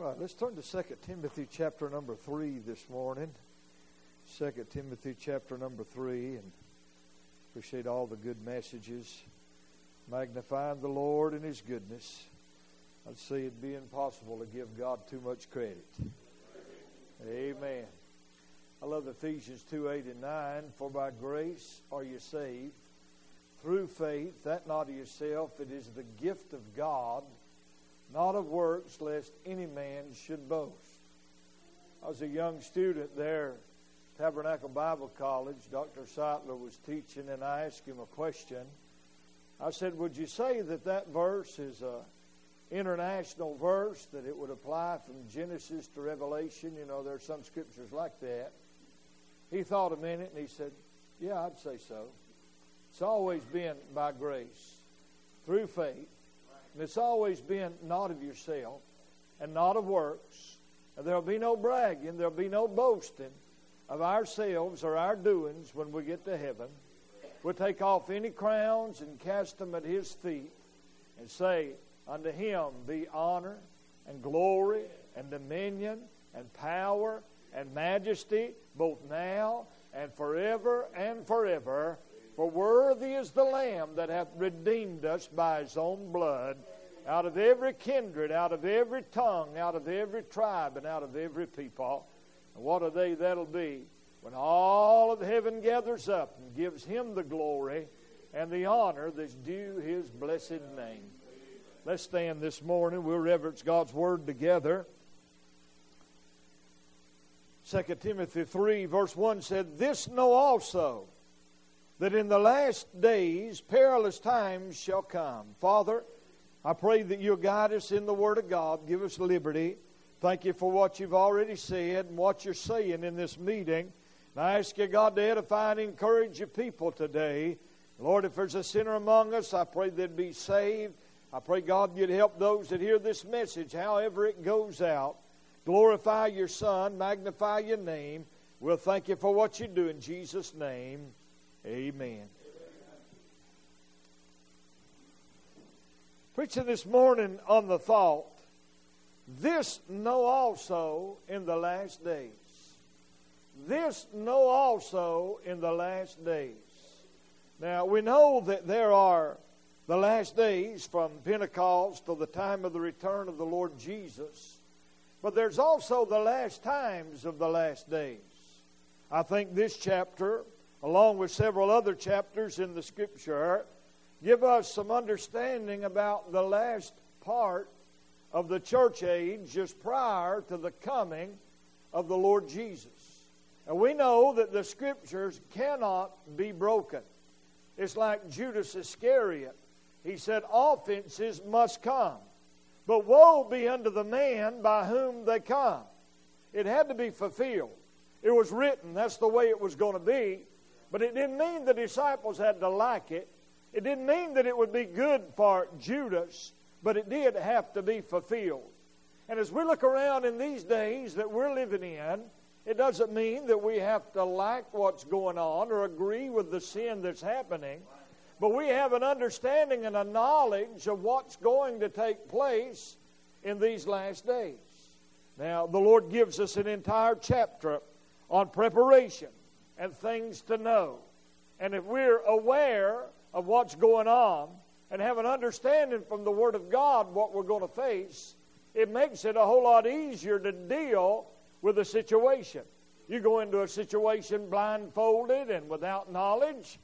right, let's turn to 2 Timothy chapter number 3 this morning. 2 Timothy chapter number 3, and appreciate all the good messages, magnifying the Lord and His goodness. I'd say it'd be impossible to give God too much credit. Amen. I love Ephesians 2:8 and 9. For by grace are you saved, through faith, that not of yourself, it is the gift of God, not of works, lest any man should boast. I was a young student there, Tabernacle Bible College. Dr. Seitler was teaching, and I asked him a question. I said, would you say that that verse is an international verse, that it would apply from Genesis to Revelation? You know, there are some scriptures like that. He thought a minute, and he said, yeah, I'd say so. It's always been by grace, through faith. And it's always been not of yourself and not of works. And there'll be no bragging, there'll be no boasting of ourselves or our doings when we get to heaven. We'll take off any crowns and cast them at His feet and say, unto Him be honor and glory and dominion and power and majesty, both now and forever and forever. For worthy is the Lamb that hath redeemed us by His own blood, out of every kindred, out of every tongue, out of every tribe, and out of every people. And what are they that'll be? When all of heaven gathers up and gives Him the glory and the honor that's due His blessed name. Let's stand this morning. We'll reverence God's Word together. 2 Timothy 3 verse 1 said, This know also, that in the last days perilous times shall come. Father, I pray that You'll guide us in the Word of God. Give us liberty. Thank You for what You've already said and what You're saying in this meeting. And I ask You, God, to edify and encourage Your people today. Lord, if there's a sinner among us, I pray they'd be saved. I pray, God, You'd help those that hear this message, however it goes out. Glorify Your Son. Magnify Your name. We'll thank You for what You do in Jesus' name. Amen. Preaching this morning on the thought, this know also in the last days. This know also in the last days. Now, we know that there are the last days from Pentecost to the time of the return of the Lord Jesus. But there's also the last times of the last days. I think this chapter, along with several other chapters in the Scripture, give us some understanding about the last part of the church age just prior to the coming of the Lord Jesus. And we know that the Scriptures cannot be broken. It's like Judas Iscariot. He said, offenses must come, but woe be unto the man by whom they come. It had to be fulfilled. It was written. That's the way it was going to be. But it didn't mean the disciples had to like it. It didn't mean that it would be good for Judas, but it did have to be fulfilled. And as we look around in these days that we're living in, it doesn't mean that we have to like what's going on or agree with the sin that's happening, but we have an understanding and a knowledge of what's going to take place in these last days. Now, the Lord gives us an entire chapter on preparation and things to know. And if we're aware of what's going on and have an understanding from the Word of God what we're going to face, it makes it a whole lot easier to deal with a situation. You go into a situation blindfolded and without knowledge,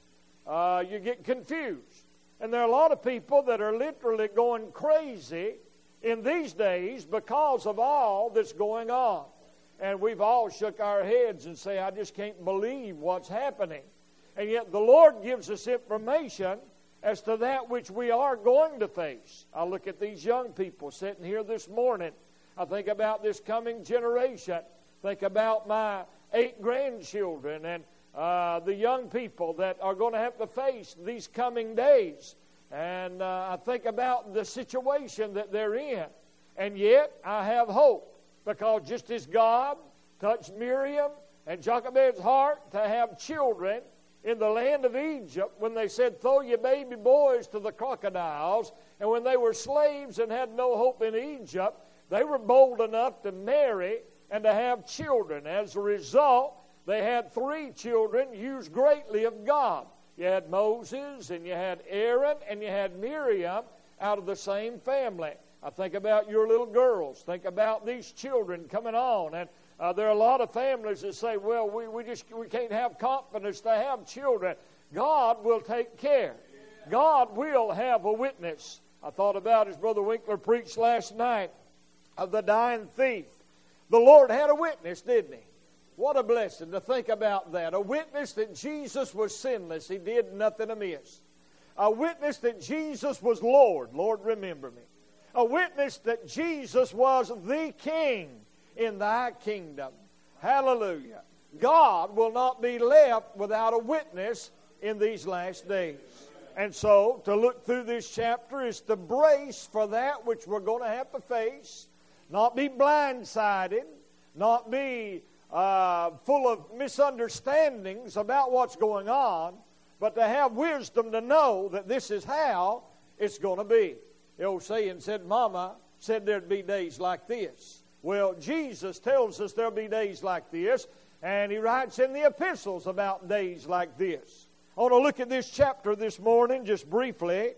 you get confused. And there are a lot of people that are literally going crazy in these days because of all that's going on. And we've all shook our heads and say, I just can't believe what's happening. And yet the Lord gives us information as to that which we are going to face. I look at these young people sitting here this morning. I think about this coming generation. Think about my 8 grandchildren and the young people that are going to have to face these coming days. And I think about the situation that they're in. And yet I have hope, because just as God touched Miriam and Jochebed's heart to have children in the land of Egypt when they said, throw your baby boys to the crocodiles, and when they were slaves and had no hope in Egypt, They were bold enough to marry and to have children. As a result, they had 3 children used greatly of God. You had Moses, and you had Aaron, and you had Miriam out of the same family. I think about your little girls. Think about these children coming on. And there are a lot of families that say, well, we can't have confidence to have children. God will take care. God will have a witness. I thought about, as Brother Winkler preached last night, of the dying thief. The Lord had a witness, didn't He? What a blessing to think about that. A witness that Jesus was sinless. He did nothing amiss. A witness that Jesus was Lord. Lord, remember me. A witness that Jesus was the King in Thy kingdom. Hallelujah. God will not be left without a witness in these last days. And so, to look through this chapter is to brace for that which we're going to have to face. Not be blindsided. Not be full of misunderstandings about what's going on. But to have wisdom to know that this is how it's going to be. The old saying said, Mama said there'd be days like this. Well, Jesus tells us there'll be days like this, and He writes in the epistles about days like this. I want to look at this chapter this morning just briefly.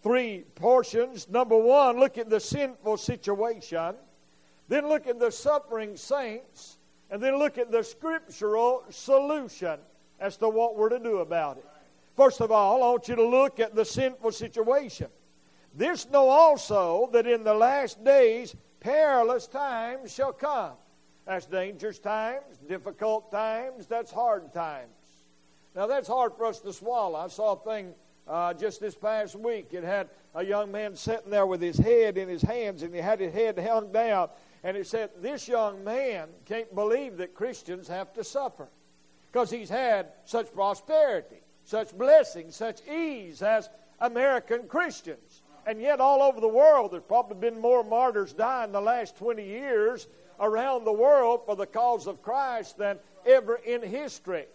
3 portions. Number 1, look at the sinful situation. Then look at the suffering saints. And then look at the scriptural solution as to what we're to do about it. First of all, I want you to look at the sinful situation. This know also that in the last days perilous times shall come. That's dangerous times, difficult times, that's hard times. Now that's hard for us to swallow. I saw a thing just this past week. It had a young man sitting there with his head in his hands, and he had his head hung down. And it said, this young man can't believe that Christians have to suffer because he's had such prosperity, such blessing, such ease as American Christians. And yet all over the world, there's probably been more martyrs die in the last 20 years around the world for the cause of Christ than ever in history.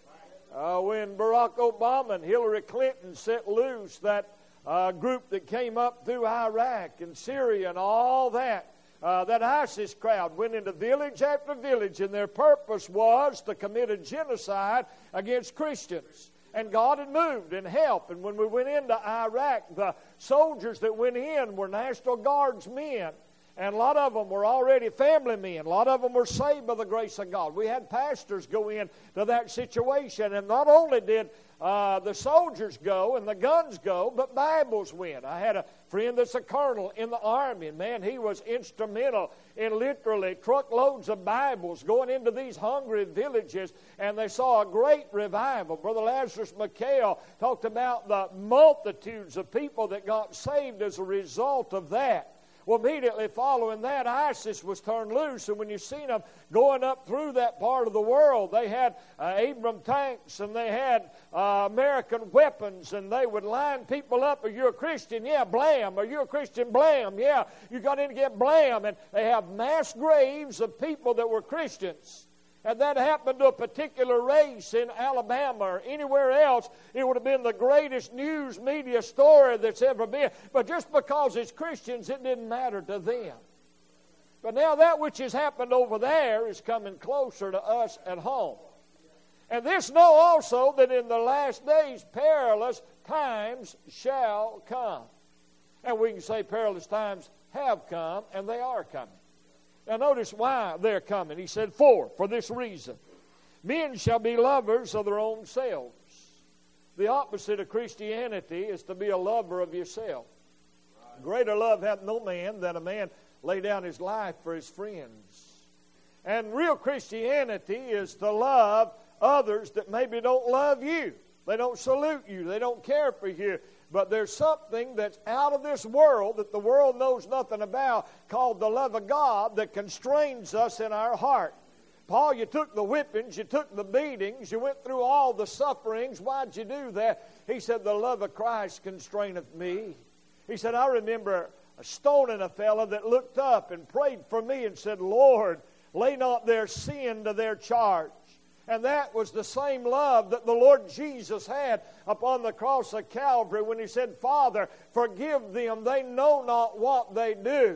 When Barack Obama and Hillary Clinton set loose that group that came up through Iraq and Syria and all that, that ISIS crowd went into village after village, and their purpose was to commit a genocide against Christians. And God had moved and helped. And when we went into Iraq, the soldiers that went in were National Guards men. And a lot of them were already family men. A lot of them were saved by the grace of God. We had pastors go in to that situation. And not only did the soldiers go and the guns go, but Bibles went. I had a friend that's a colonel in the Army. And man, he was instrumental in literally truckloads of Bibles going into these hungry villages. And they saw a great revival. Brother Lazarus McHale talked about the multitudes of people that got saved as a result of that. Well, immediately following that, ISIS was turned loose, and when you seen them going up through that part of the world, they had Abrams tanks, and they had American weapons, and they would line people up. Are you a Christian? Yeah, blam. Are you a Christian? Blam. Yeah, you got in to get blam. And they have mass graves of people that were Christians. Had that happened to a particular race in Alabama or anywhere else, it would have been the greatest news media story that's ever been. But just because it's Christians, it didn't matter to them. But now that which has happened over there is coming closer to us at home. And this know also that in the last days perilous times shall come. And we can say perilous times have come, and they are coming. Now notice why they're coming. He said, for this reason. Men shall be lovers of their own selves. The opposite of Christianity is to be a lover of yourself. Greater love hath no man than a man lay down his life for his friends. And real Christianity is to love others that maybe don't love you. They don't salute you. They don't care for you. But there's something that's out of this world that the world knows nothing about called the love of God that constrains us in our heart. Paul, you took the whippings, you took the beatings, you went through all the sufferings. Why'd you do that? He said, the love of Christ constraineth me. He said, I remember stoning a fellow that looked up and prayed for me and said, Lord, lay not their sin to their charge. And that was the same love that the Lord Jesus had upon the cross of Calvary when He said, Father, forgive them. They know not what they do.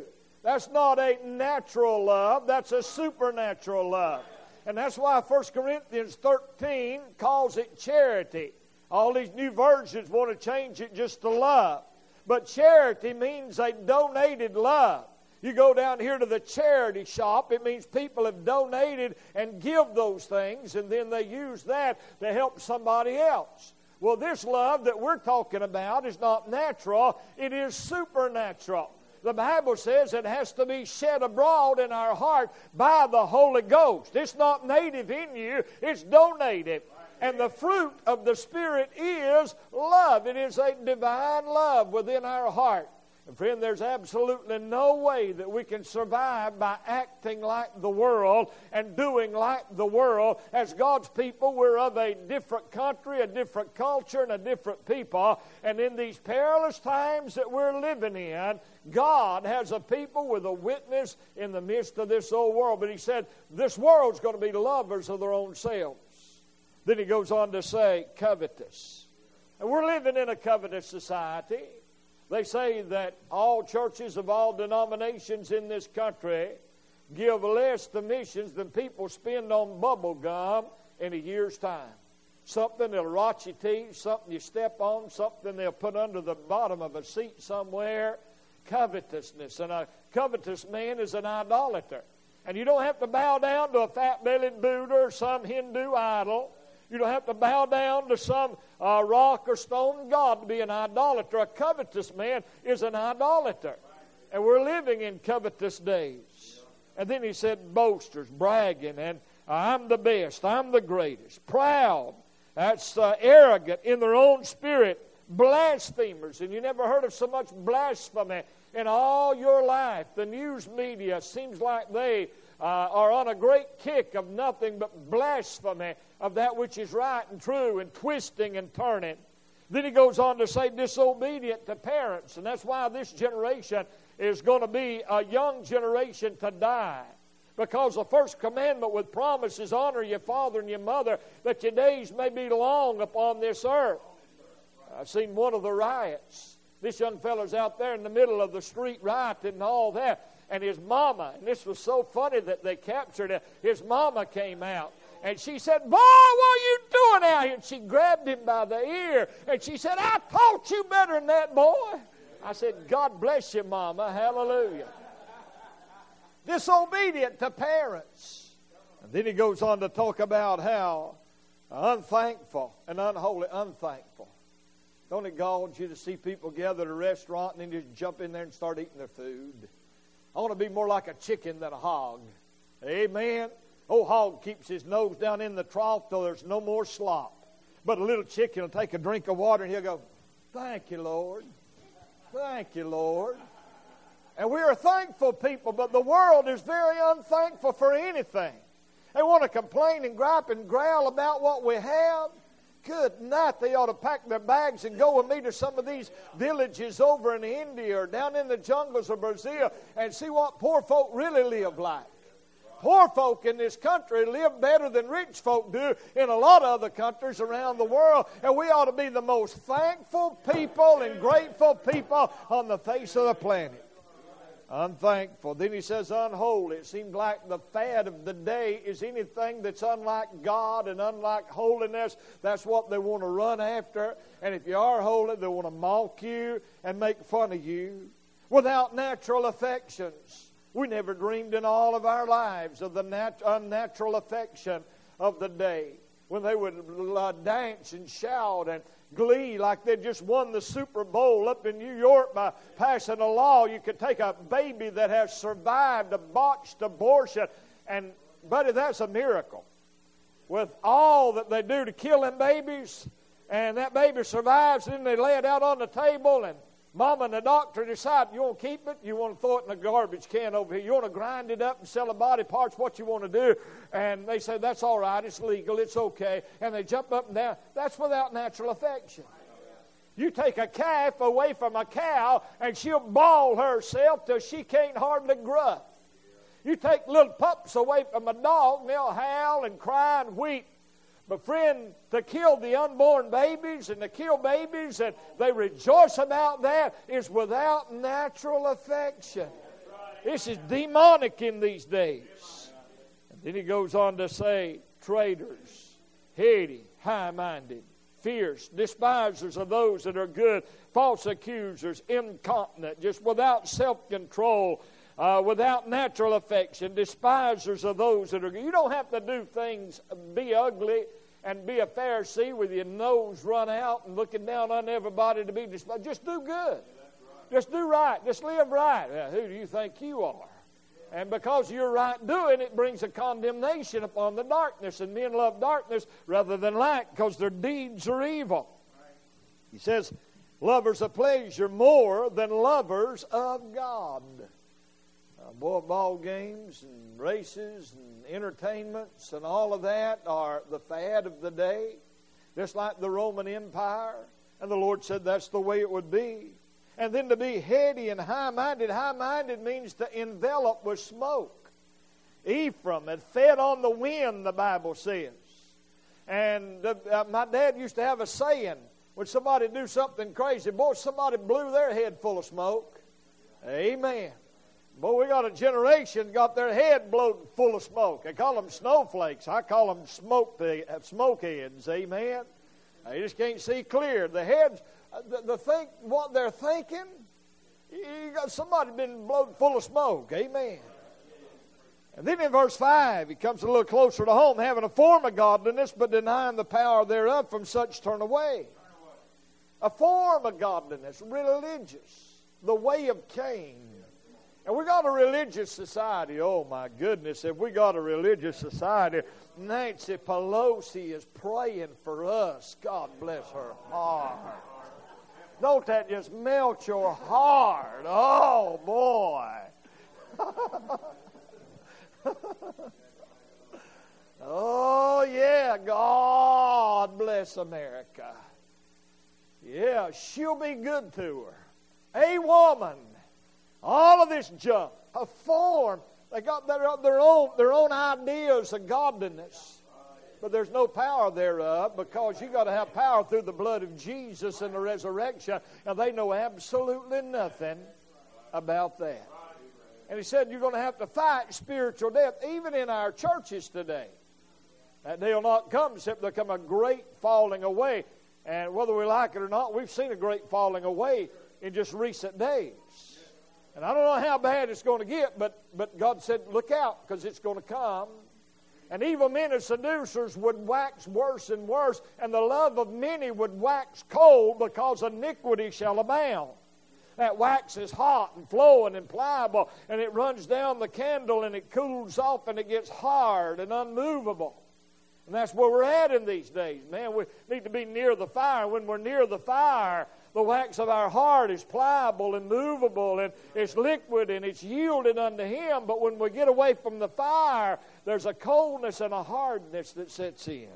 That's not a natural love. That's a supernatural love. And that's why 1 Corinthians 13 calls it charity. All these new versions want to change it just to love. But charity means a donated love. You go down here to the charity shop, it means people have donated and give those things, and then they use that to help somebody else. Well, this love that we're talking about is not natural, it is supernatural. The Bible says it has to be shed abroad in our heart by the Holy Ghost. It's not native in you, it's donated. And the fruit of the Spirit is love. It is a divine love within our heart. And friend, there's absolutely no way that we can survive by acting like the world and doing like the world. As God's people, we're of a different country, a different culture, and a different people. And in these perilous times that we're living in, God has a people with a witness in the midst of this old world. But He said, this world's going to be lovers of their own selves. Then He goes on to say, covetous. And we're living in a covetous society. They say that all churches of all denominations in this country give less to missions than people spend on bubble gum in a year's time. Something that'll rot your teeth, something you step on, something they'll put under the bottom of a seat somewhere. Covetousness. And a covetous man is an idolater. And you don't have to bow down to a fat-bellied Buddha or some Hindu idol. You don't have to bow down to some rock or stone god to be an idolater. A covetous man is an idolater. And we're living in covetous days. And then he said boasters, bragging, and I'm the best, I'm the greatest. Proud, that's arrogant in their own spirit. Blasphemers, and you never heard of so much blasphemy in all your life. The news media seems like they are on a great kick of nothing but blasphemy of that which is right and true, and twisting and turning. Then he goes on to say disobedient to parents, and that's why this generation is going to be a young generation to die. Because the first commandment with promise is honor your father and your mother, that your days may be long upon this earth. I've seen one of the riots. This young fellow's out there in the middle of the street rioting and all that. And his mama, and this was so funny that they captured it, his mama came out. And she said, boy, what are you doing out here? And she grabbed him by the ear. And she said, I taught you better than that, boy. I said, God bless you, mama. Hallelujah. Disobedient to parents. And then he goes on to talk about how unthankful and unholy. Unthankful. Don't it gall you to see people gather at a restaurant and then just jump in there and start eating their food? I want to be more like a chicken than a hog. Amen. Old hog keeps his nose down in the trough till there's no more slop. But a little chicken will take a drink of water and he'll go, thank you, Lord. Thank you, Lord. And we are thankful people, but the world is very unthankful for anything. They want to complain and gripe and growl about what we have. Good night, they ought to pack their bags and go with me to some of these villages over in India or down in the jungles of Brazil and see what poor folk really live like. Poor folk in this country live better than rich folk do in a lot of other countries around the world, and we ought to be the most thankful people and grateful people on the face of the planet. Unthankful. Then he says unholy. It seems like the fad of the day is anything that's unlike God and unlike holiness. That's what they want to run after. And if you are holy, they want to mock you and make fun of you. Without natural affections. We never dreamed in all of our lives of the unnatural affection of the day. When they would dance and shout and glee like they just won the Super Bowl up in New York by passing a law. You could take a baby that has survived a botched abortion, and, buddy, that's a miracle. With all that they do to kill them babies, and that baby survives, and then they lay it out on the table, and Mama and the doctor decide, you want to keep it? You want to throw it in a garbage can over here? You want to grind it up and sell the body parts? What you want to do? And they say, that's all right. It's legal. It's okay. And they jump up and down. That's without natural affection. You take a calf away from a cow, and she'll bawl herself till she can't hardly gruff. You take little pups away from a dog, and they'll howl and cry and weep. But friend, to kill the unborn babies and to kill babies, and they rejoice about that, is without natural affection. This is demonic in these days. And then he goes on to say, traitors, heady, high-minded, fierce, despisers of those that are good, false accusers, incontinent, just without self-control, without natural affection, despisers of those that are good. You don't have to do things, be ugly, and be a Pharisee with your nose run out and looking down on everybody to be despised. Just do good. Just do right. Just live right. Now, who do you think you are? And because you're right doing it, brings a condemnation upon the darkness. And men love darkness rather than light because their deeds are evil. He says, lovers of pleasure more than lovers of God. Ball games and races and entertainments and all of that are the fad of the day. Just like the Roman Empire. And the Lord said that's the way it would be. And then to be heady and high-minded. High-minded means to envelop with smoke. Ephraim had fed on the wind, the Bible says. And my dad used to have a saying, when somebody do something crazy, boy, somebody blew their head full of smoke. Amen. Boy, we got a generation got their head blown full of smoke. They call them snowflakes. I call them smoke heads. Amen. You just can't see clear. The heads... what they're thinking, you got somebody been blown full of smoke. Amen. And then in verse 5, he comes a little closer to home, having a form of godliness, but denying the power thereof, from such turn away. A form of godliness, religious, the way of Cain. And we got a religious society. Oh my goodness, if we got a religious society, Nancy Pelosi is praying for us. God bless her heart. Don't that just melt your heart? Oh, boy. Oh, yeah. God bless America. Yeah, she'll be good to her. A woman. All of this junk. A form. They got their own ideas of godliness. But there's no power thereof, because you got to have power through the blood of Jesus and the resurrection. And they know absolutely nothing about that. And he said you're going to have to fight spiritual death, even in our churches today. That day will not come except there come a great falling away. And whether we like it or not, we've seen a great falling away in just recent days. And I don't know how bad it's going to get, but God said, look out, because it's going to come. And evil men and seducers would wax worse and worse, and the love of many would wax cold, because iniquity shall abound. That wax is hot and flowing and pliable, and it runs down the candle, and it cools off, and it gets hard and unmovable. And that's where we're at in these days. Man, we need to be near the fire. When we're near the fire, the wax of our heart is pliable and movable, and it's liquid, and it's yielded unto Him. But when we get away from the fire, there's a coldness and a hardness that sets in.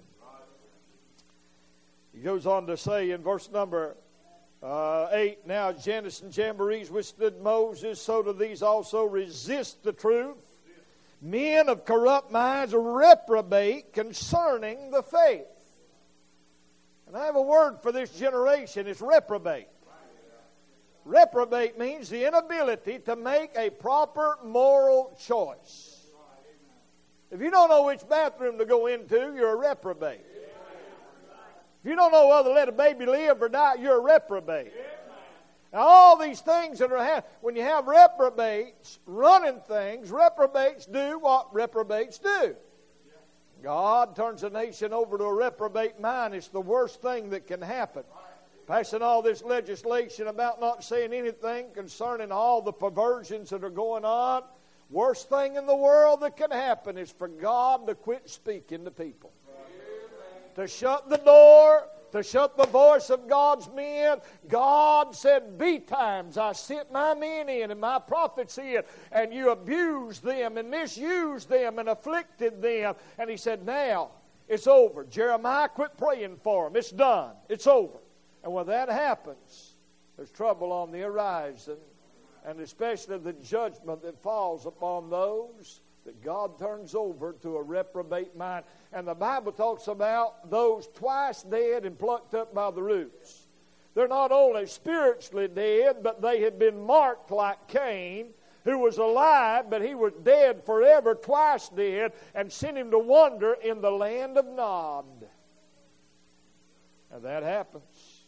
He goes on to say in verse number 8, now Jannes and Jambres withstood Moses, so do these also resist the truth. Men of corrupt minds reprobate concerning the faith. And I have a word for this generation. It's reprobate. Reprobate means the inability to make a proper moral choice. If you don't know which bathroom to go into, you're a reprobate. If you don't know whether to let a baby live or die, you're a reprobate. Now, all these things that are when you have reprobates running things, reprobates do what reprobates do. God turns a nation over to a reprobate mind. It's the worst thing that can happen. Passing all this legislation about not saying anything concerning all the perversions that are going on. Worst thing in the world that can happen is for God to quit speaking to people. To shut the door, to shut the voice of God's men. God said, "Be times I sent my men in and my prophets in, and you abused them and misused them and afflicted them." And He said, now it's over. Jeremiah, quit praying for them. It's done. It's over. And when that happens, there's trouble on the horizon, and especially the judgment that falls upon those that God turns over to a reprobate mind. And the Bible talks about those twice dead and plucked up by the roots. They're not only spiritually dead, but they had been marked like Cain, who was alive, but he was dead forever, twice dead, and sent him to wander in the land of Nod. And that happens.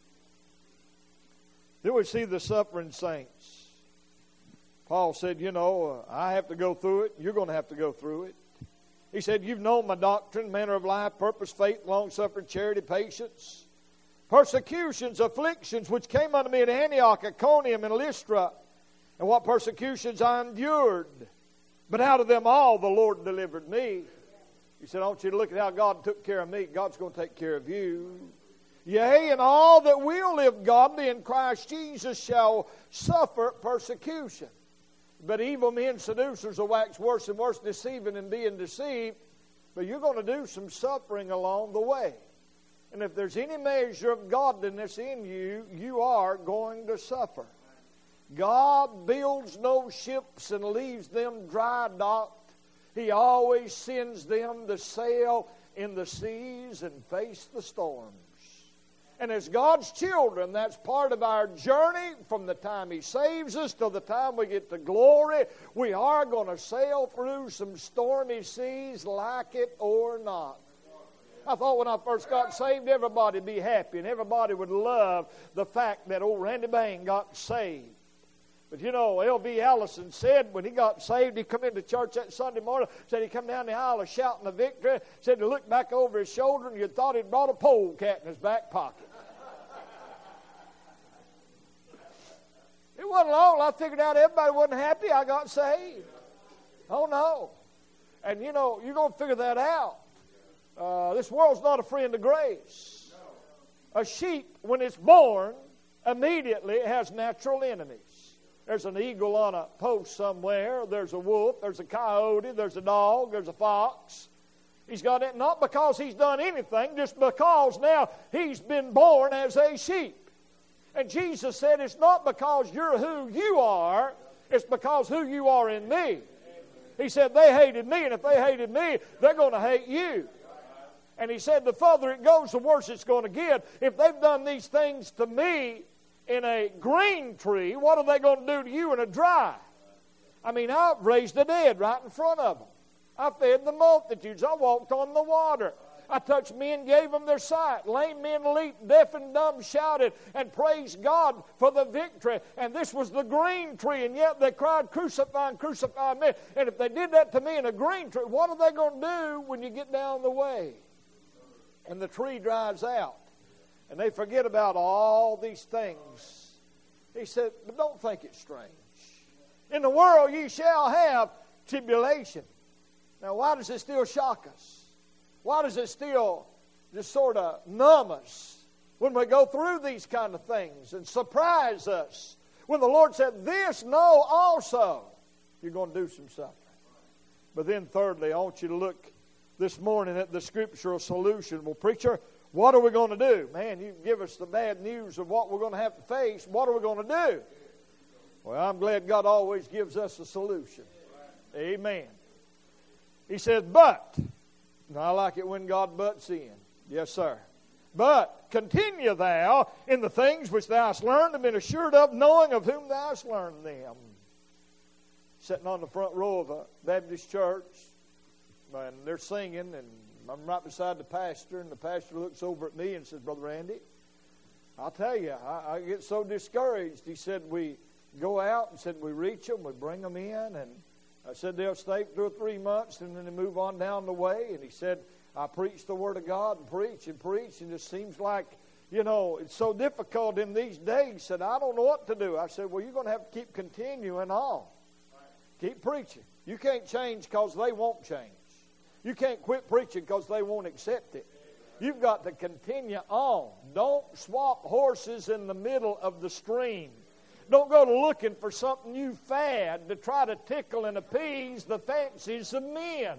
Then we see the suffering saints. Paul said, I have to go through it. You're going to have to go through it. He said, you've known my doctrine, manner of life, purpose, faith, long-suffering, charity, patience. Persecutions, afflictions, which came unto me at Antioch, Iconium, and Lystra. And what persecutions I endured. But out of them all the Lord delivered me. He said, I want you to look at how God took care of me. God's going to take care of you. Yea, and all that will live godly in Christ Jesus shall suffer persecution. But evil men, seducers, will wax worse and worse, deceiving and being deceived. But you're going to do some suffering along the way. And if there's any measure of godliness in you, you are going to suffer. God builds no ships and leaves them dry docked. He always sends them to sail in the seas and face the storms. And as God's children, that's part of our journey from the time He saves us till the time we get to glory. We are going to sail through some stormy seas, like it or not. I thought when I first got saved, everybody would be happy and everybody would love the fact that old Randy Bain got saved. But L.V. Allison said when he got saved, he come into church that Sunday morning, said he come down the aisle shouting the victory, said he looked back over his shoulder and you thought he'd brought a polecat in his back pocket. It wasn't long. I figured out everybody wasn't happy I got saved. Oh, no. And, you're going to figure that out. This world's not a friend of grace. A sheep, when it's born, immediately has natural enemies. There's an eagle on a post somewhere. There's a wolf. There's a coyote. There's a dog. There's a fox. He's got it not because he's done anything, just because now he's been born as a sheep. And Jesus said it's not because you're who you are, it's because who you are in me. He said they hated me, and if they hated me, they're going to hate you. And He said the further it goes, the worse it's going to get. If they've done these things to me in a green tree, what are they going to do to you in a dry? I mean, I've raised the dead right in front of them. I fed the multitudes. I walked on the water. I touched men, gave them their sight. Lame men leaped, deaf and dumb shouted, and praised God for the victory. And this was the green tree, and yet they cried, crucify, crucify me. And if they did that to me in a green tree, what are they going to do when you get down the way? And the tree dries out, and they forget about all these things. He said, but don't think it strange. In the world ye shall have tribulation. Now, why does it still shock us? Why does it still just sort of numb us when we go through these kind of things and surprise us? When the Lord said, this know also, you're going to do some suffering. But then thirdly, I want you to look this morning at the scriptural solution. Well, preacher, what are we going to do? Man, you give us the bad news of what we're going to have to face. What are we going to do? Well, I'm glad God always gives us a solution. Amen. He says, but... Now, I like it when God butts in. Yes, sir. But continue thou in the things which thou hast learned and been assured of, knowing of whom thou hast learned them. Sitting on the front row of a Baptist church, and they're singing, and I'm right beside the pastor, and the pastor looks over at me and says, Brother Randy, I'll tell you, I get so discouraged. He said, we go out and said we reach them, we bring them in, and I said they'll stay 2 or 3 months and then they move on down the way. And he said, I preach the Word of God and preach, and it seems like, it's so difficult in these days. He said, I don't know what to do. I said, well, you're going to have to keep continuing on. Keep preaching. You can't change because they won't change. You can't quit preaching because they won't accept it. You've got to continue on. Don't swap horses in the middle of the stream. Don't go to looking for something new fad to try to tickle and appease the fancies of men.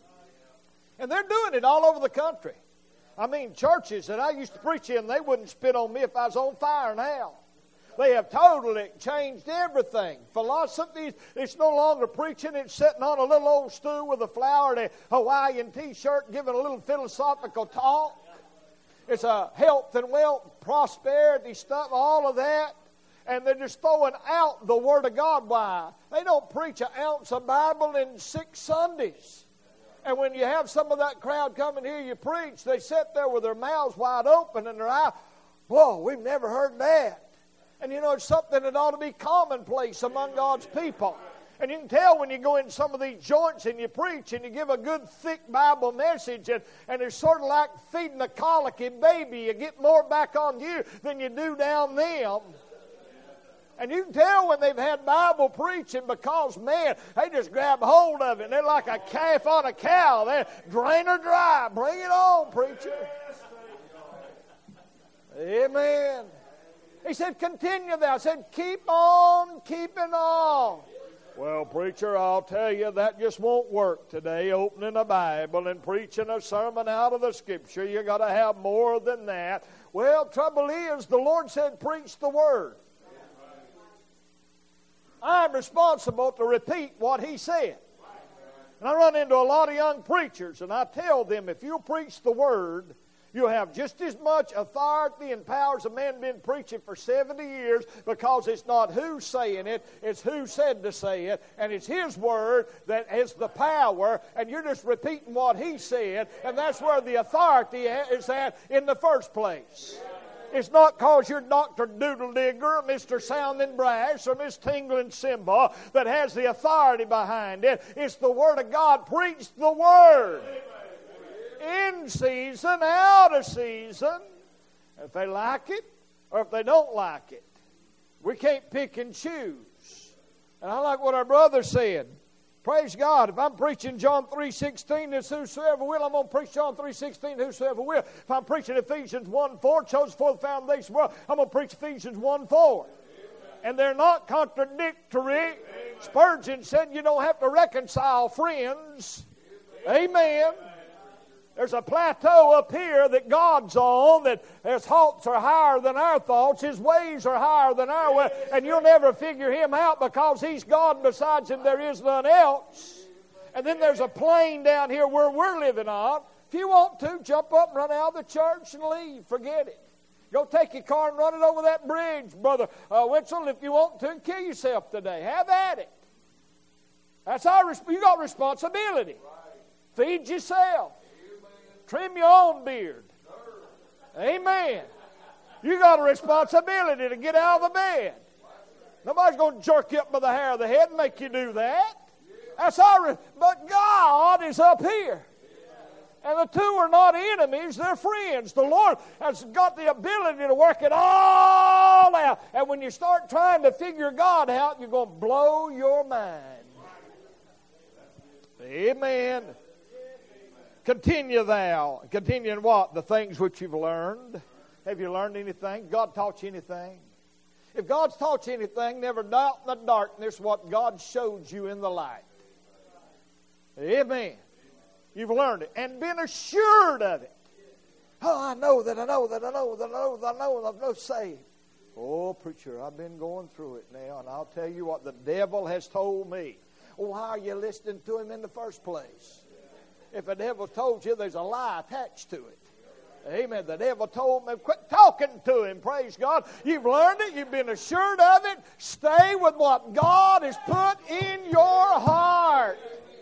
And they're doing it all over the country. I mean, churches that I used to preach in, they wouldn't spit on me if I was on fire now. They have totally changed everything. Philosophy, it's no longer preaching. It's sitting on a little old stool with a flowery Hawaiian T-shirt giving a little philosophical talk. It's a health and wealth, prosperity stuff, all of that. and they're just throwing out the Word of God. Why? They don't preach an ounce of Bible in 6 Sundays. And when you have some of that crowd come and hear you preach, they sit there with their mouths wide open and their eyes, whoa, we've never heard that. And you know, it's something that ought to be commonplace among God's people. And you can tell when you go in some of these joints and you preach and you give a good thick Bible message, and it's sort of like feeding a colicky baby. You get more back on you than you do down them. And you can tell when they've had Bible preaching because, man, they just grab hold of it. And they're like a calf on a cow. They drain her dry. Bring it on, preacher. Amen. He said, continue thou. I said, keep on keeping on. Well, preacher, I'll tell you, that just won't work today, opening a Bible and preaching a sermon out of the Scripture. You got to have more than that. Well, trouble is, the Lord said, preach the Word. I'm responsible to repeat what He said. And I run into a lot of young preachers, and I tell them, if you preach the Word, you'll have just as much authority and power as a man been preaching for 70 years, because it's not who's saying it, it's who said to say it, and it's His Word that has the power, and you're just repeating what He said, and that's where the authority is at in the first place. It's not because you're Dr. Doodle Digger or Mr. Sounding Brass or Miss Tingling Cymbal that has the authority behind it. It's the Word of God. Preach the Word. In season, out of season. If they like it or if they don't like it. We can't pick and choose. And I like what our brother said. Praise God. If I'm preaching John 3:16, it's whosoever will. I'm going to preach John 3:16, whosoever will. If I'm preaching Ephesians 1:4, chose for the foundation of the world, I'm going to preach Ephesians 1:4. And they're not contradictory. Spurgeon said you don't have to reconcile friends. Amen. There's a plateau up here that God's on, that His thoughts are higher than our thoughts. His ways are higher than our ways. And you'll never figure Him out because He's God. Besides Him, there is none else. And then there's a plane down here where we're living on. If you want to, jump up and run out of the church and leave. Forget it. Go take your car and run it over that bridge, Brother Witzel, if you want to. Kill yourself today. Have at it. That's you got responsibility. Feed yourself. Trim your own beard. Amen. You got a responsibility to get out of the bed. Nobody's going to jerk you up by the hair of the head and make you do that. That's but God is up here. And the two are not enemies, they're friends. The Lord has got the ability to work it all out. And when you start trying to figure God out, you're going to blow your mind. Amen. Continue thou. Continue in what? The things which you've learned. Have you learned anything? God taught you anything? If God's taught you anything, never doubt in the darkness what God showed you in the light. Amen. You've learned it and been assured of it. Oh, I know that I'm not saved. Oh, preacher, I've been going through it now, and I'll tell you what the devil has told me. Well, how are you listening to him in the first place? If the devil told you, there's a lie attached to it. Amen. The devil told me, quit talking to him. Praise God. You've learned it. You've been assured of it. Stay with what God has put in your heart.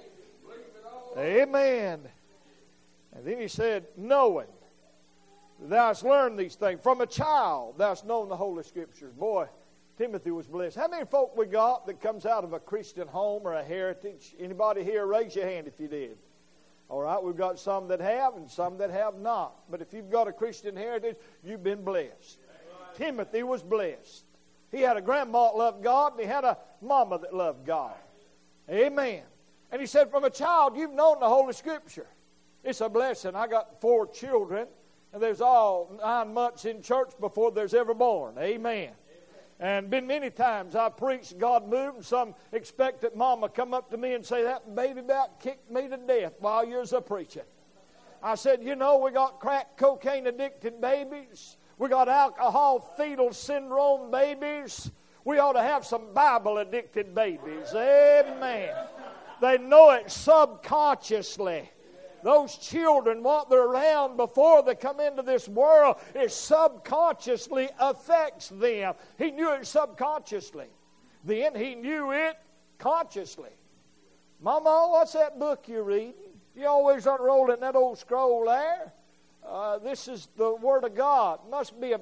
Amen. And then he said, knowing thou hast learned these things. From a child thou hast known the Holy Scriptures. Boy, Timothy was blessed. How many folk we got that comes out of a Christian home or a heritage? Anybody here? Raise your hand if you did. All right, we've got some that have and some that have not. But if you've got a Christian heritage, you've been blessed. Timothy was blessed. He had a grandma that loved God, and he had a mama that loved God. Amen. And he said, from a child, you've known the Holy Scripture. It's a blessing. I got 4 children, and there's all 9 months in church before there's ever born. Amen. And been many times I preached, God moved, and some expectant mama come up to me and say, that baby about kicked me to death while you're preaching. I said, you know, we got crack cocaine addicted babies. We got alcohol fetal syndrome babies. We ought to have some Bible addicted babies. Amen. They know it subconsciously. Those children, what they're around before they come into this world, it subconsciously affects them. He knew it subconsciously. Then he knew it consciously. Mama, what's that book you're reading? You always unrolling that old scroll there. This is the Word of God. Must be a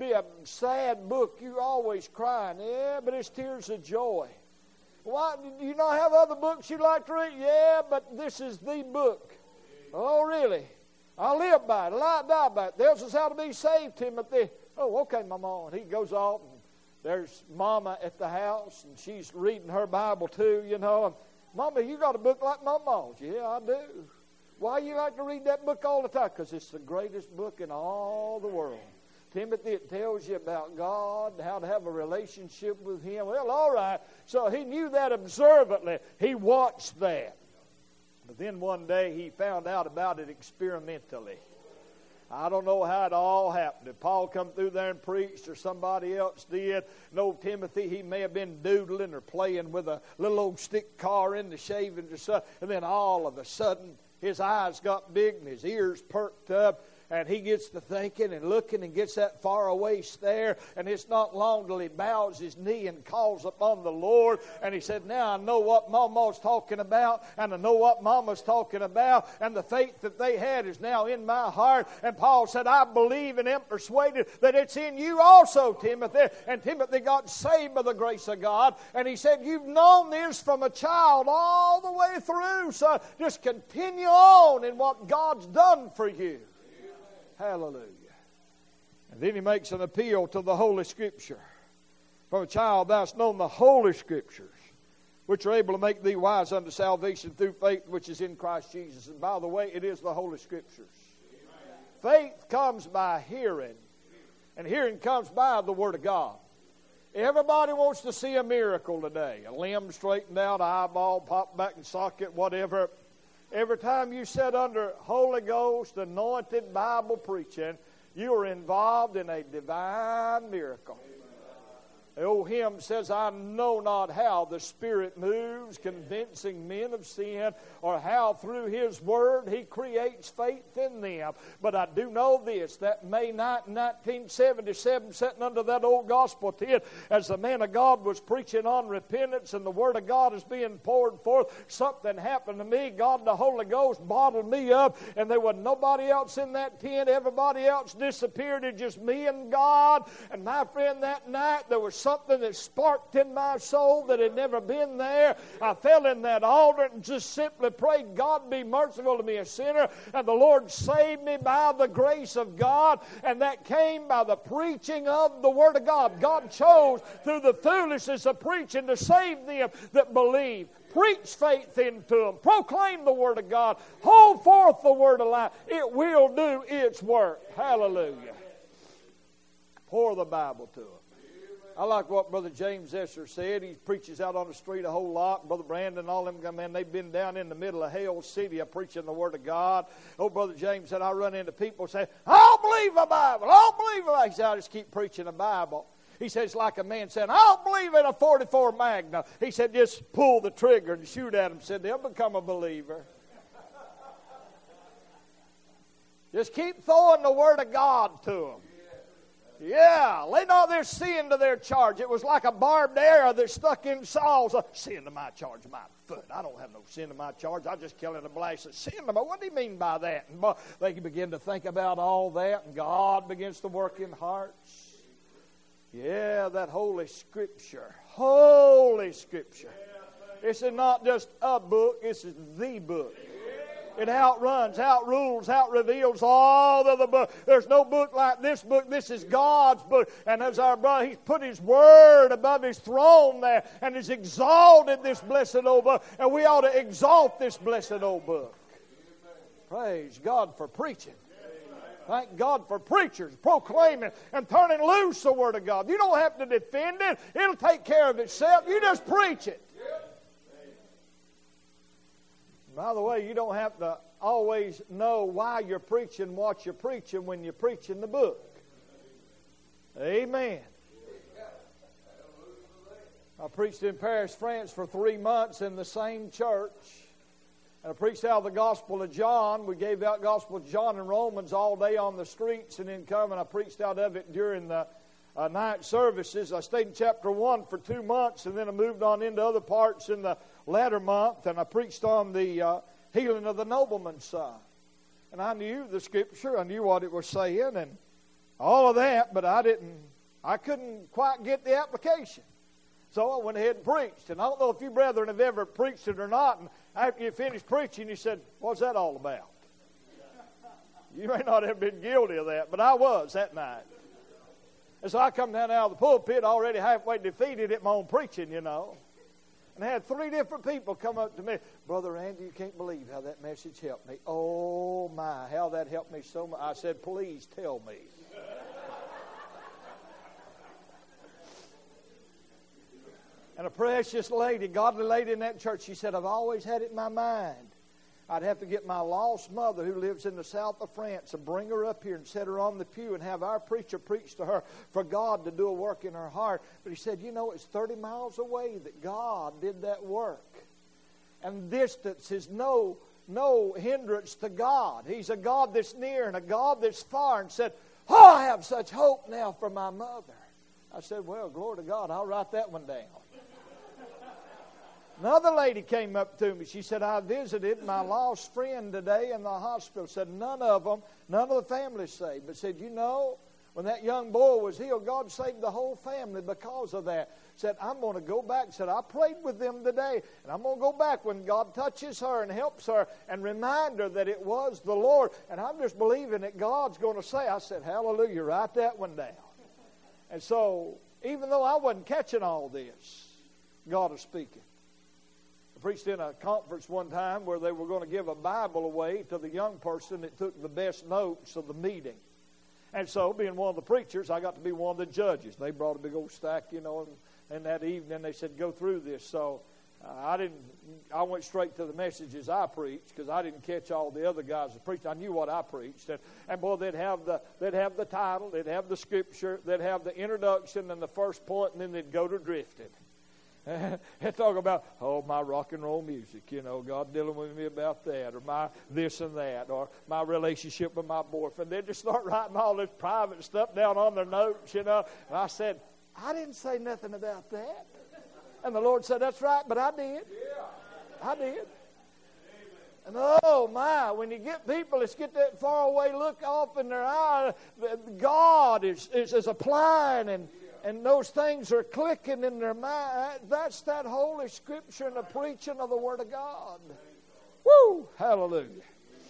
sad book. You always crying. Yeah, but it's tears of joy. Why, do you not have other books you like to read? Yeah, but this is the book. Oh, really? I live by it. I die by it. Tells us how to be saved, Timothy. Oh, okay, Mama. And he goes off, and there's Mama at the house, and she's reading her Bible too, you know. And, Mama, you got a book like Mama's. Yeah, I do. Why you like to read that book all the time? Because it's the greatest book in all the world. Timothy, it tells you about God, how to have a relationship with Him. Well, all right. So he knew that observantly. He watched that. But then one day he found out about it experimentally. I don't know how it all happened. Did Paul come through there and preached, or somebody else did? No, Timothy, he may have been doodling or playing with a little old stick car in the shavings or something. And then all of a sudden, his eyes got big and his ears perked up. And he gets to thinking and looking and gets that faraway stare. And it's not long till he bows his knee and calls upon the Lord. And he said, now I know what Mama's talking about. And I know what Mama's talking about. And the faith that they had is now in my heart. And Paul said, I believe and am persuaded that it's in you also, Timothy. And Timothy got saved by the grace of God. And he said, you've known this from a child all the way through. So just continue on in what God's done for you. Hallelujah. And then he makes an appeal to the Holy Scripture. From a child thou hast known the Holy Scriptures, which are able to make thee wise unto salvation through faith which is in Christ Jesus. And by the way, it is the Holy Scriptures. Amen. Faith comes by hearing, and hearing comes by the Word of God. Everybody wants to see a miracle today. A limb straightened out, an eyeball popped back in socket, whatever. Every time you sit under Holy Ghost, anointed Bible preaching, you are involved in a divine miracle. The old hymn says, I know not how the Spirit moves, convincing men of sin, or how through His Word He creates faith in them. But I do know this, that May night in 1977, sitting under that old gospel tent, as the man of God was preaching on repentance and the Word of God is being poured forth, something happened to me. God, the Holy Ghost, bottled me up, and there wasn't nobody else in that tent. Everybody else disappeared. It just me and God. And my friend, that night, there was something that sparked in my soul that had never been there. I fell in that altar and just simply prayed, God, be merciful to me, a sinner. And the Lord saved me by the grace of God. And that came by the preaching of the Word of God. God chose through the foolishness of preaching to save them that believe. Preach faith into them. Proclaim the Word of God. Hold forth the Word of life. It will do its work. Hallelujah. Pour the Bible to them. I like what Brother James Esser said. He preaches out on the street a whole lot. Brother Brandon and all them come in. They've been down in the middle of Hell City preaching the Word of God. Oh, Brother James said, I run into people say, I don't believe the Bible. I don't believe the Bible. He said, I just keep preaching the Bible. He said, it's like a man saying, I don't believe in a 44 Magnum. He said, just pull the trigger and shoot at them. He said, they'll become a believer. Just keep throwing the Word of God to them. Yeah, lay not their sin to their charge. It was like a barbed arrow that stuck in Saul's. Sin to my charge, my foot. I don't have no sin to my charge. I just kill in a blast of sin to my. What do you mean by that? And they can begin to think about all that, and God begins to work in hearts. Yeah, that Holy Scripture. Holy Scripture. This is not just a book. This is the book. It outruns, outrules, outreveals all the other books. There's no book like this book. This is God's book. And as our brother, He's put His Word above His throne there and has exalted this blessed old book. And we ought to exalt this blessed old book. Praise God for preaching. Thank God for preachers proclaiming and turning loose the Word of God. You don't have to defend it. It'll take care of itself. You just preach it. By the way, you don't have to always know why you're preaching what you're preaching when you're preaching the book. Amen. I preached in Paris, France for 3 months in the same church. And I preached out of the Gospel of John. We gave out Gospel of John and Romans all day on the streets, and then come and I preached out of it during the night services. I stayed in chapter 1 for 2 months, and then I moved on into other parts in the latter month, and I preached on the healing of the nobleman's son. And I knew the Scripture, I knew what it was saying, and all of that, but I couldn't quite get the application. So I went ahead and preached. And I don't know if you brethren have ever preached it or not, and after you finished preaching, you said, "What's that all about?" You may not have been guilty of that, but I was that night. And so I come down out of the pulpit already halfway defeated at my own preaching, And I had 3 different people come up to me. "Brother Andy, you can't believe how that message helped me." "Oh my, how that helped me so much." I said, "Please tell me." And a precious lady, godly lady in that church, she said, "I've always had it in my mind. I'd have to get my lost mother who lives in the south of France and bring her up here and set her on the pew and have our preacher preach to her for God to do a work in her heart." But he said, "It's 30 miles away that God did that work. And distance is no hindrance to God. He's a God that's near and a God that's far." And said, "Oh, I have such hope now for my mother." I said, "Well, glory to God, I'll write that one down." Another lady came up to me. She said, "I visited my lost friend today in the hospital." Said none of the families saved. But said, when that young boy was healed, God saved the whole family because of that. Said, "I'm going to go back." Said, "I prayed with them today, and I'm going to go back when God touches her and helps her and remind her that it was the Lord. And I'm just believing that God's going to say." I said, "Hallelujah, write that one down." And so, even though I wasn't catching all this, God is speaking. I preached in a conference one time where they were going to give a Bible away to the young person that took the best notes of the meeting. And so, being one of the preachers, I got to be one of the judges. They brought a big old stack, and that evening they said, "Go through this." So I went straight to the messages I preached because I didn't catch all the other guys that preached. I knew what I preached. And boy, they'd have the title, they'd have the Scripture, they'd have the introduction and the first point, and then they'd go to drifting. And talk about, my rock and roll music, God dealing with me about that, or my this and that, or my relationship with my boyfriend. They'd just start writing all this private stuff down on their notes, And I said, "I didn't say nothing about that." And the Lord said, "That's right, but I did. I did." And when you get people that get that far away look off in their eye, God is applying and those things are clicking in their mind. That's that Holy Scripture and the preaching of the Word of God. Woo! Hallelujah.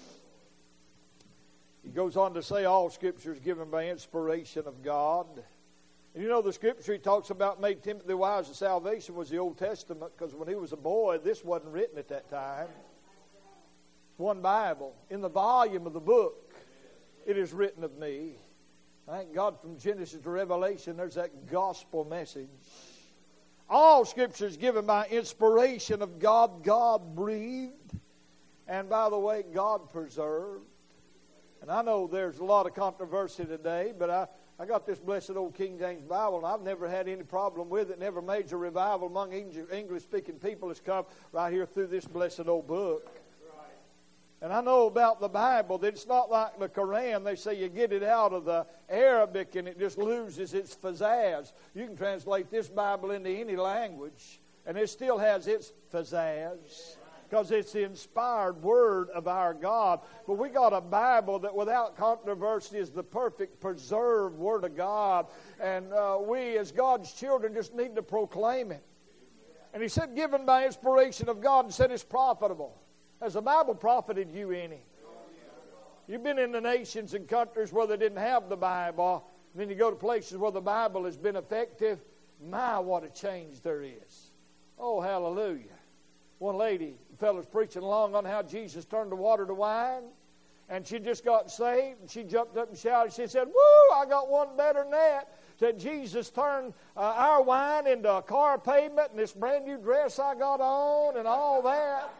He goes on to say all Scripture is given by inspiration of God. And the Scripture he talks about made Timothy wise of salvation was the Old Testament, because when he was a boy, this wasn't written at that time. One Bible. In the volume of the book, it is written of me. Thank God, from Genesis to Revelation, there's that gospel message. All Scripture is given by inspiration of God. God breathed. And by the way, God preserved. And I know there's a lot of controversy today, but I got this blessed old King James Bible, and I've never had any problem with it. Never major revival among English-speaking people has come right here through this blessed old book. And I know about the Bible that it's not like the Quran. They say you get it out of the Arabic and it just loses its pizzazz. You can translate this Bible into any language and it still has its pizzazz because it's the inspired Word of our God. But we got a Bible that without controversy is the perfect preserved Word of God. And we as God's children just need to proclaim it. And he said, given by inspiration of God, and said it's profitable. Has the Bible profited you any? You've been in the nations and countries where they didn't have the Bible. And then you go to places where the Bible has been effective. My, what a change there is. Oh, hallelujah. One lady, the fellow's preaching along on how Jesus turned the water to wine. And she just got saved. And she jumped up and shouted. She said, "Woo, I got one better than that." Said Jesus turned our wine into a car payment and this brand new dress I got on and all that.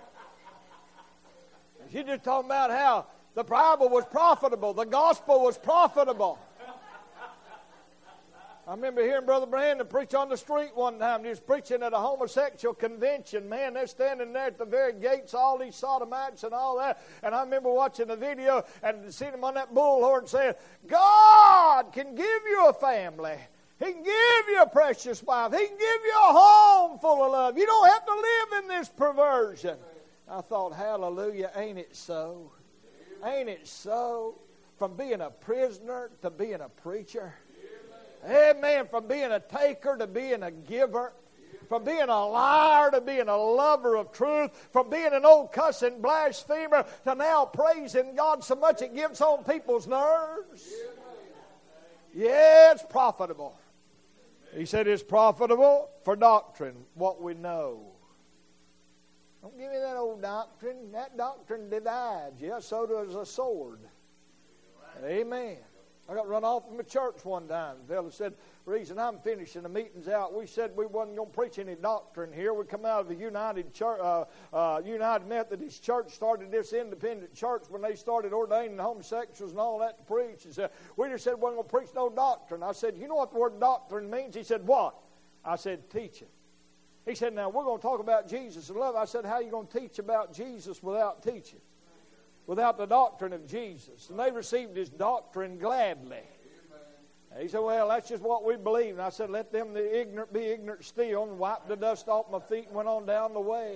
She just talking about how the Bible was profitable. The gospel was profitable. I remember hearing Brother Brandon preach on the street one time. He was preaching at a homosexual convention. Man, they're standing there at the very gates, all these sodomites and all that. And I remember watching the video and seeing him on that bullhorn saying, God can give you a family. He can give you a precious wife. He can give you a home full of love. You don't have to live in this perversion. I thought, hallelujah, ain't it so? Ain't it so? From being a prisoner to being a preacher. Amen. From being a taker to being a giver. From being a liar to being a lover of truth. From being an old cussing blasphemer to now praising God so much it gets on people's nerves. Yeah, it's profitable. He said it's profitable for doctrine, what we know. Don't give me that old doctrine. That doctrine divides. Yeah, so does a sword. Amen. I got run off from a church one time. The fellow said, the reason I'm finishing the meetings out, we said we wasn't going to preach any doctrine here. We come out of the United Methodist Church, started this independent church when they started ordaining homosexuals and all that to preach. And said, we just said we wasn't going to preach no doctrine. I said, you know what the word doctrine means? He said, what? I said, teaching. He said, now we're going to talk about Jesus and love. I said, how are you going to teach about Jesus without teaching? Without the doctrine of Jesus. And they received his doctrine gladly. He said, well, that's just what we believe. And I said, let them the ignorant be ignorant still, and wiped the dust off my feet and went on down the way.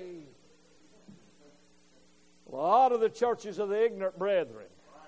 A lot of the churches of the ignorant brethren.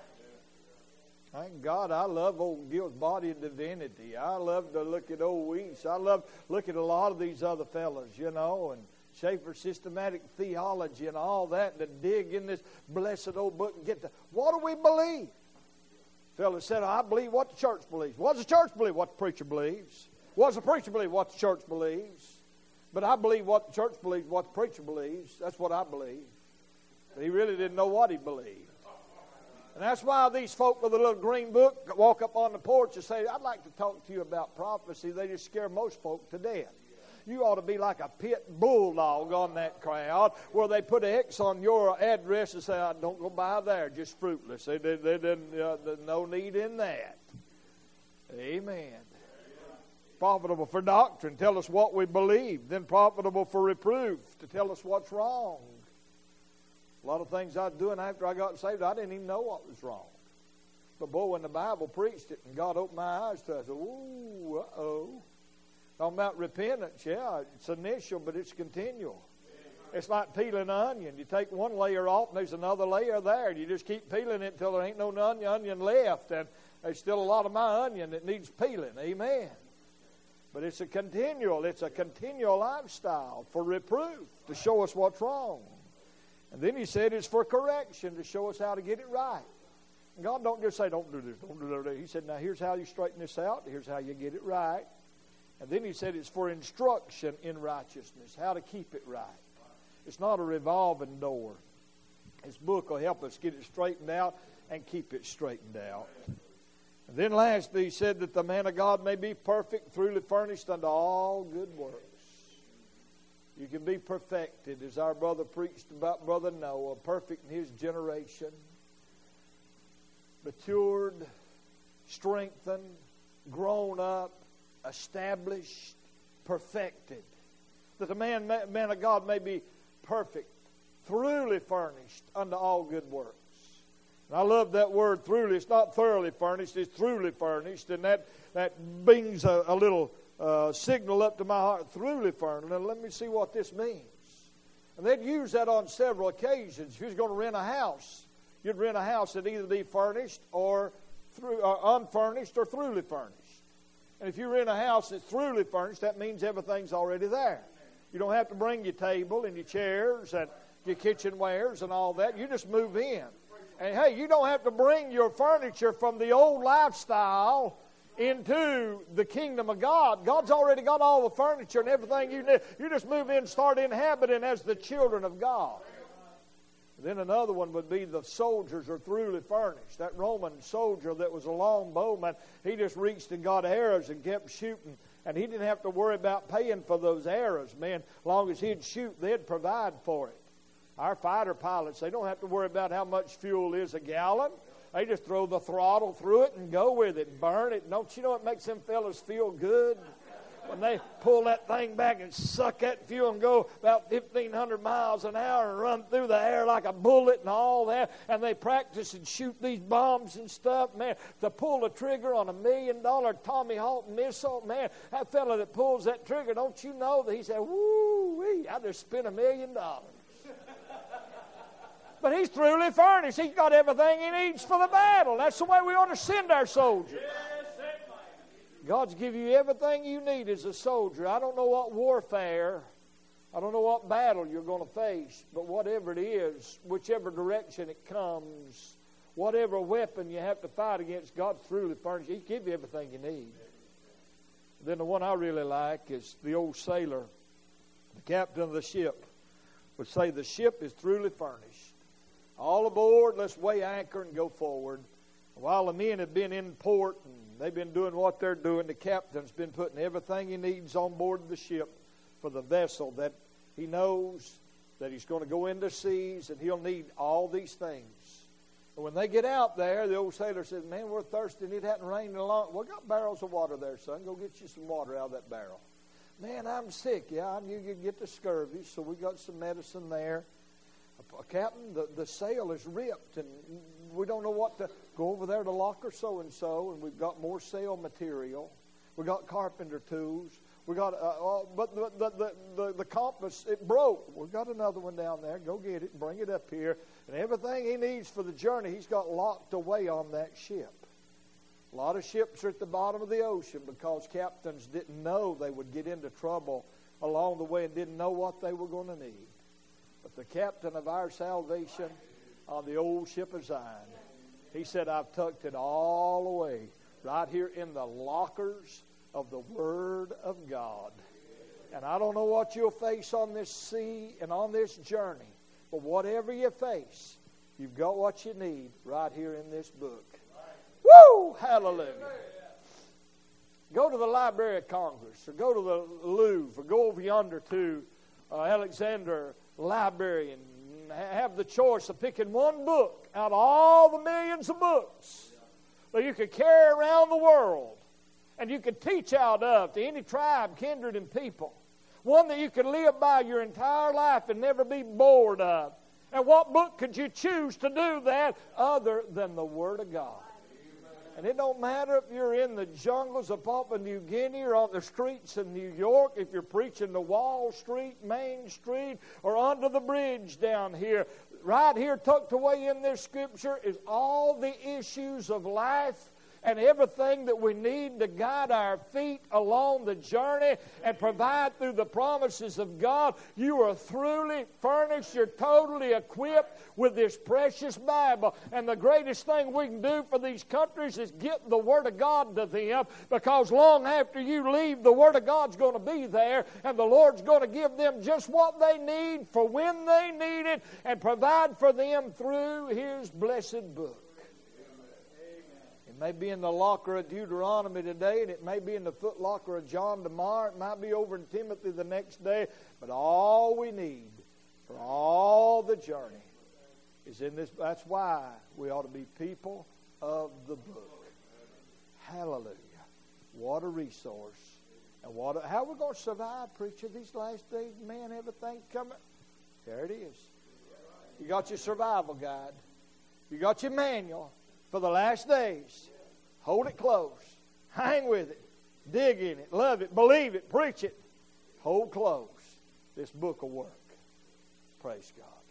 Thank God, I love old Gil's Body of Divinity. I love to look at old Weiss. I love look at a lot of these other fellas, you know, and Schaeffer's Systematic Theology and all that, to dig in this blessed old book and get to, what do we believe? Fellow said, I believe what the church believes. What does the church believe? What the preacher believes. What does the preacher believe? What the church believes. But I believe what the church believes, what the preacher believes. That's what I believe. But he really didn't know what he believed. And that's why these folk with a little green book walk up on the porch and say, I'd like to talk to you about prophecy. They just scare most folk to death. You ought to be like a pit bulldog on that crowd where they put an X on your address and say, don't go by there, just fruitless. There's no need in that. Amen. Profitable for doctrine, tell us what we believe. Then profitable for reproof, to tell us what's wrong. A lot of things I was doing after I got saved, I didn't even know what was wrong. But boy, when the Bible preached it and God opened my eyes to it, I said, ooh, uh-oh. Talking about repentance, yeah, it's initial, but it's continual. It's like peeling an onion. You take one layer off, and there's another layer there. You just keep peeling it until there ain't no onion left, and there's still a lot of my onion that needs peeling. Amen. But it's a continual lifestyle for reproof, to show us what's wrong. And then he said it's for correction, to show us how to get it right. And God don't just say, don't do this, don't do that. He said, now here's how you straighten this out. Here's how you get it right. And then he said it's for instruction in righteousness, how to keep it right. It's not a revolving door. This book will help us get it straightened out and keep it straightened out. And then lastly, he said that the man of God may be perfect, truly furnished unto all good works. You can be perfected, as our brother preached about Brother Noah, perfect in his generation, matured, strengthened, grown up, established, perfected. That the man of God may be perfect, truly furnished unto all good works. And I love that word, truly. It's not thoroughly furnished, it's truly furnished. And that brings a little signal up to my heart, truly furnished. Now let me see what this means. And they'd use that on several occasions. If you was going to rent a house, you'd rent a house that either be furnished or unfurnished or truly furnished. And if you rent a house that's truly furnished, that means everything's already there. You don't have to bring your table and your chairs and your kitchenwares and all that. You just move in. And hey, you don't have to bring your furniture from the old lifestyle into the kingdom of God. God's already got all the furniture and everything you need. You just move in and start inhabiting as the children of God. Then another one would be the soldiers are truly furnished. That Roman soldier that was a longbowman, he just reached and got arrows and kept shooting. And he didn't have to worry about paying for those arrows, man. As long as he'd shoot, they'd provide for it. Our fighter pilots, they don't have to worry about how much fuel is a gallon. They just throw the throttle through it and go with it, burn it. Don't you know it makes them fellas feel good? When they pull that thing back and suck that fuel and go about 1,500 miles an hour and run through the air like a bullet and all that, and they practice and shoot these bombs and stuff, man, to pull the trigger on $1 million Tommy Hawk missile, man, that fella that pulls that trigger, don't you know that he said, woo-wee, I just spent $1 million. But he's truly furnished. He's got everything he needs for the battle. That's the way we ought to send our soldiers. God's give you everything you need as a soldier. I don't know what warfare, I don't know what battle you're going to face, but whatever it is, whichever direction it comes, whatever weapon you have to fight against, God's truly furnished. He give you everything you need. Then the one I really like is the old sailor, the captain of the ship, would say the ship is truly furnished. All aboard, let's weigh anchor and go forward. While the men have been in port and they've been doing what they're doing, the captain's been putting everything he needs on board of the ship for the vessel that he knows that he's going to go into seas and he'll need all these things. And when they get out there, the old sailor says, man, we're thirsty and it hadn't rained in a long... Well, got barrels of water there, son. Go get you some water out of that barrel. Man, I'm sick. Yeah, I knew you'd get the scurvy, so we got some medicine there. Captain, the sail is ripped and we don't know what to... Go over there to locker so-and-so, and we've got more sail material. We got carpenter tools. We got, but the compass, it broke. We've got another one down there. Go get it and bring it up here. And everything he needs for the journey, he's got locked away on that ship. A lot of ships are at the bottom of the ocean because captains didn't know they would get into trouble along the way and didn't know what they were going to need. But the captain of our salvation on the old ship of Zion, he said, I've tucked it all away right here in the lockers of the Word of God. And I don't know what you'll face on this sea and on this journey, but whatever you face, you've got what you need right here in this book. Woo! Hallelujah. Go to the Library of Congress, or go to the Louvre, or go over yonder to Alexander Library and have the choice of picking one book out of all the millions of books that you could carry around the world and you could teach out of to any tribe, kindred, and people. One that you could live by your entire life and never be bored of. And what book could you choose to do that other than the Word of God? And it don't matter if you're in the jungles of Papua New Guinea or on the streets of New York, if you're preaching to Wall Street, Main Street, or under the bridge down here. Right here tucked away in this Scripture is all the issues of life and everything that we need to guide our feet along the journey and provide through the promises of God. You are truly furnished. You're totally equipped with this precious Bible. And the greatest thing we can do for these countries is get the Word of God to them, because long after you leave, the Word of God's going to be there, and the Lord's going to give them just what they need for when they need it and provide for them through His blessed book. It may be in the locker of Deuteronomy today, and it may be in the foot locker of John tomorrow. It might be over in Timothy the next day. But all we need for all the journey is in this. That's why we ought to be people of the book. Hallelujah. What a resource. And how are we going to survive, preacher, these last days? Man, everything's coming. There it is. You got your survival guide. You got your manual for the last days. Hold it close. Hang with it. Dig in it. Love it. Believe it. Preach it. Hold close. This book will work. Praise God.